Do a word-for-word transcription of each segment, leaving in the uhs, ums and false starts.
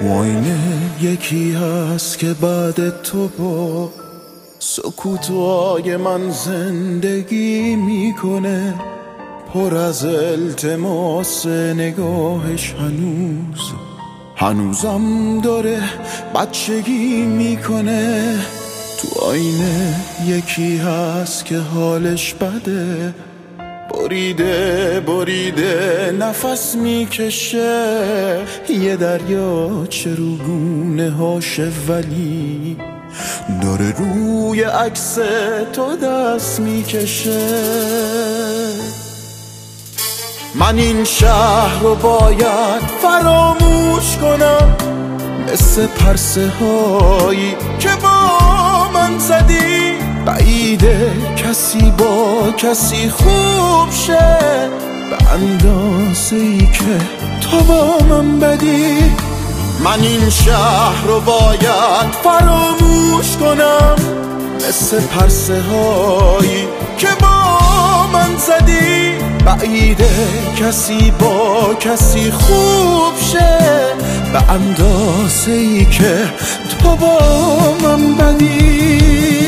معاینه یکی هست که بعد تو با سکوتای من زندگی میکنه، پر از التماس نگاهش هنوز هنوزم داره بچگی میکنه. تو آینه یکی هست که حالش بده، بریده بریده نفس میکشه، یه دریا چروگونه هاشه ولی داره روی عکس تو دست میکشه. من این شهر رو باید فراموش کنم، مثل پرسه هایی که با من زدی، بعیده کسی با کسی خوب شه به اندازه ای که تو با من بدی. من این شهر رو باید فراموش کنم، مثل پرسه هایی که با من زدی، بعیده کسی با کسی خوب شه به اندازه ای که تو با من بدی.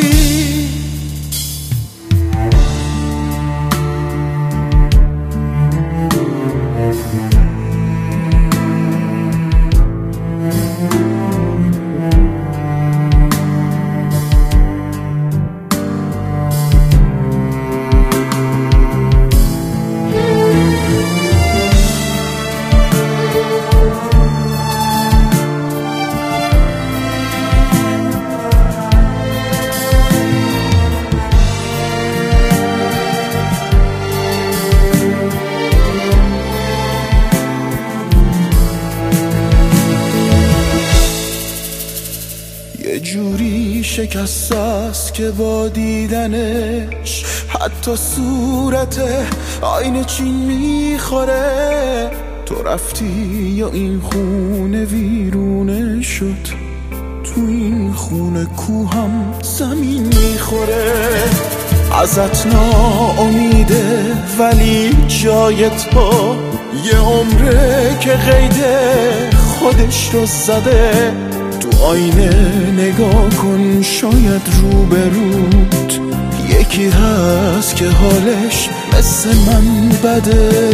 یه جوری شکست است که با دیدنش حتی صورت آینه چین میخوره. تو رفتی یا این خونه ویرونه شد، تو این خونه کوهم زمین میخوره. ازت ناامیده ولی جای تو یه عمره که قیده خودش رو زده. تو آینه نگاه کن، شاید روبروت یکی هست که حالش مثل من بده.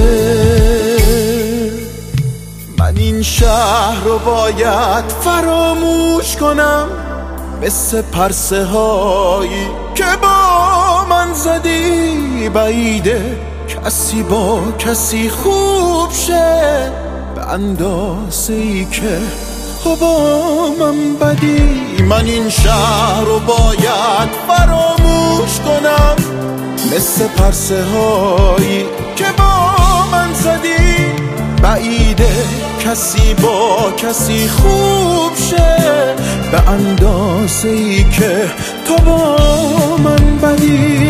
من این شهر رو باید فراموش کنم، مثل پرسه هایی که با من زدی، بعیده کسی با کسی خوب شه به اندازه ای که تو با من بدی. من این شهر رو باید فراموش کنم، مثل پرسه هایی که با من زدی، بعیده کسی با کسی خوب شه به اندازه ای که تو با من بدی.